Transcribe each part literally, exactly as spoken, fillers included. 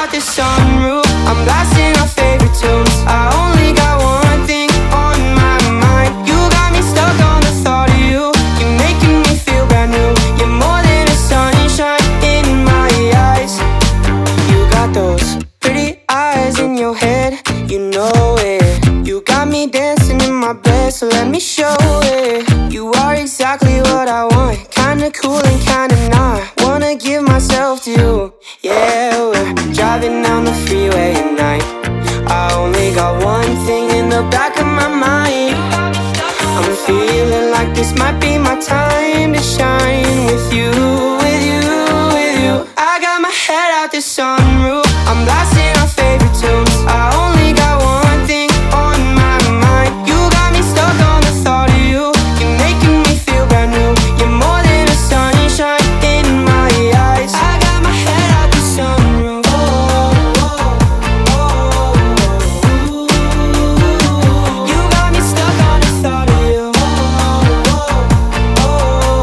out the sunroof, I'm blasting our favorite tunes. I only got one thing on my mind. You got me stuck on the thought of you. You're making me feel brand new. You're more than a sunshine in my eyes. You got those pretty eyes in your head, you know it. You got me dancing in my bed, so let me show it. You are exactly what I want, kinda cool and kinda not. Wanna give myself to you. Yeah, we're driving down the freeway at night. I only got one thing in the back of my mind. I'm feeling like this might be my time to shine with you, with you, with you. I got my head out the sunroof, I'm blasting our favorite tunes. I only got one thing on my mind. You got me stuck on the thought of you. You're making me feel brand new. You're more than a sunshine in my eyes. I got my head out the sunroof. Oh, oh, oh, oh. You got me stuck on the thought of you. Oh, oh, oh,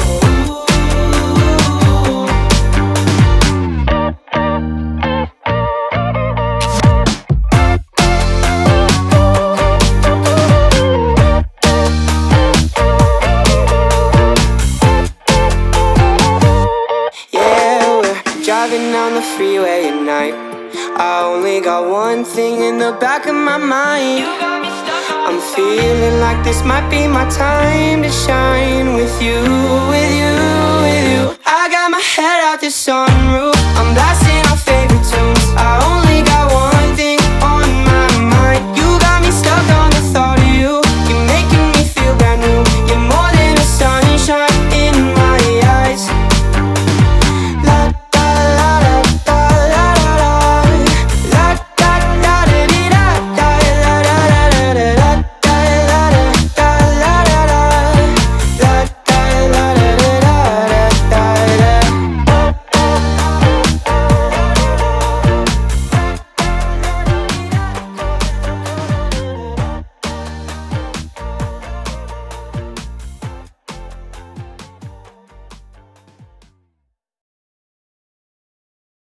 yeah, we're driving down the freeway at night. I only got one thing in the back of my mind. I'm feeling like this might be my time to shine with you, with you, with you. I got my head out the sunroof, I'm blasting our favorite tunes. I